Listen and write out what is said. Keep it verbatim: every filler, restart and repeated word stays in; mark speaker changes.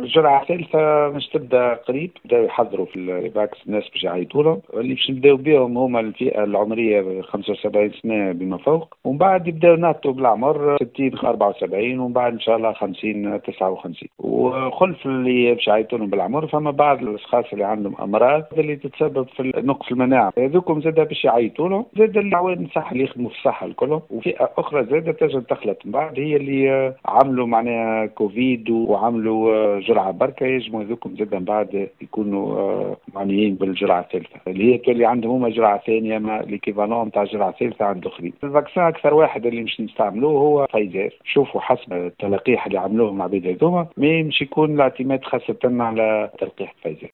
Speaker 1: الجرعة الثالثة مش تبدا قريب، بداو يحضروا في الفاكس الناس باش يعيطوا لهم. اللي باش نبداو بهم هما الفئة العمرية خمسة وسبعين سنة بما فوق، ومن بعد يبداو ناتوا بالأعمار ستين أربعة وسبعين، ومن بعد إن شاء الله خمسين تسعة وخمسين. وخلف اللي باش يعيطوا لهم بالأعمار فما بعض الأشخاص اللي عندهم أمراض اللي تتسبب في نقص المناعة، هذوكم زاد باش يعيطوا لهم. زاد العوامل الصحة اللي يخدموا في الصحة الكلهم، وفئة أخرى زاد تجد تخلط من بعد هي اللي عملوا معناها كوفيد وعملوا جرعة بركة، يجموا هذوكم زاد من بعد يكونوا معنيين بالجرعة الثالثة اللي هي تولي عندهم هما جرعة ثانية ما ليكيفالون تاع الجرعة الثالثة عند الآخرين. الفاكسان أكثر واحد اللي مش نستعملوه هو فايزر. شوفوا حسب التلقيح اللي عملوه مع عبيد هذوما ما مش يكون الاعتماد خاصة على تلقيح فايزر.